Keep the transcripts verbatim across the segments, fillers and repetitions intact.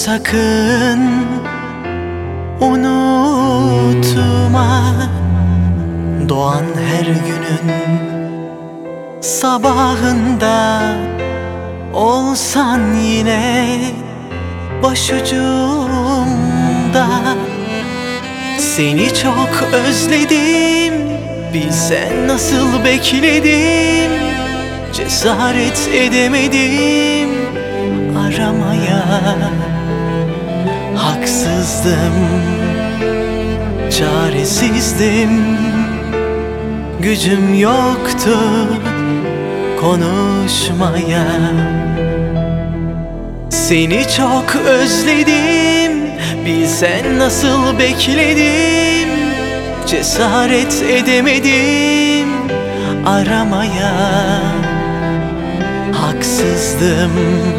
sakın unutma, doğan her günün sabahında olsan yine başucumda. Seni çok özledim, bilsen nasıl bekledim, cesaret edemedim aramaya. Haksızdım, çaresizdim, gücüm yoktu konuşmaya. Seni çok özledim, bilsen nasıl bekledim, cesaret edemedim aramaya. Haksızdım,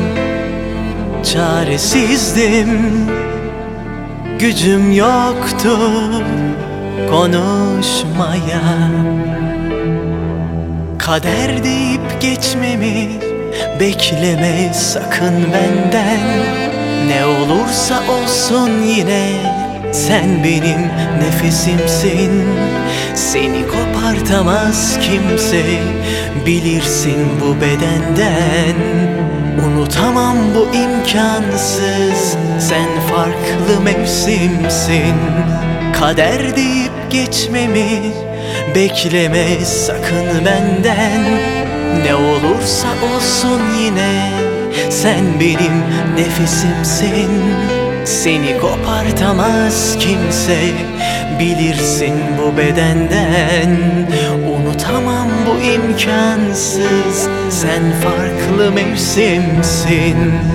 çaresizdim, gücüm yoktu konuşmaya. Kader deyip geçmemi bekleme sakın benden. Ne olursa olsun yine sen benim nefesimsin. Seni kopartamaz kimse, bilirsin bu bedenden. Unutamam bu imkansız, sen farklı mevsimsin. Kader deyip geçmemi bekleme sakın benden. Ne olursa olsun yine sen benim nefesimsin. Seni kopartamaz kimse, bilirsin bu bedenden. Unutamam bu imkansız, sen farklı mevsimsin.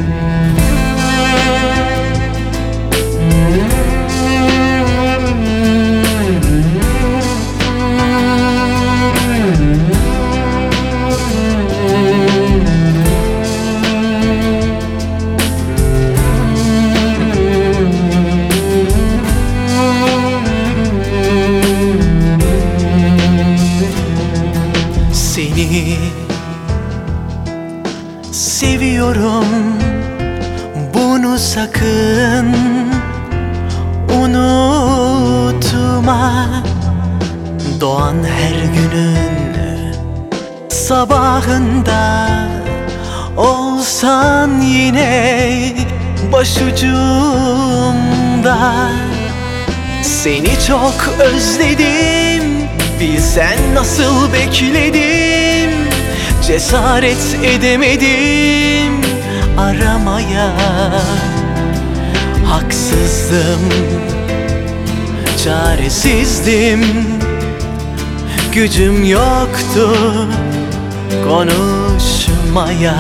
Seni seviyorum, bunu sakın unutma. Doğan her günün sabahında olsan yine başucumda. Seni çok özledim, bilsen nasıl bekledim, cesaret edemedim aramaya. Haksızdım, çaresizdim, gücüm yoktu konuşmaya.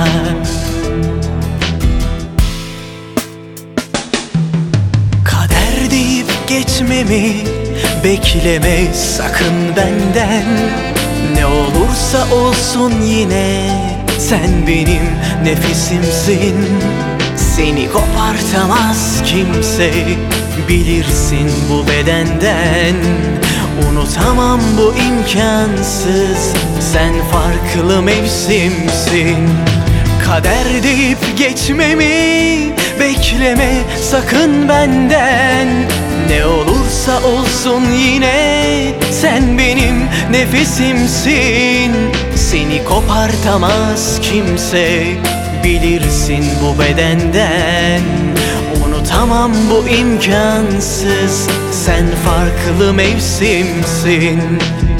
Kader deyip geçmemi bekleme sakın benden. Ne olursa olsun yine sen benim nefesimsin. Seni kopartamaz kimse, bilirsin bu bedenden. Unutamam bu imkansız, sen farklı mevsimsin. Kader deyip geçmemi bekleme sakın benden. Ne olursa olsun yine sen benim nefesimsin. Seni kopartamaz kimse, bilirsin bu bedenden. Unutamam bu imkansız, sen farklı mevsimsin.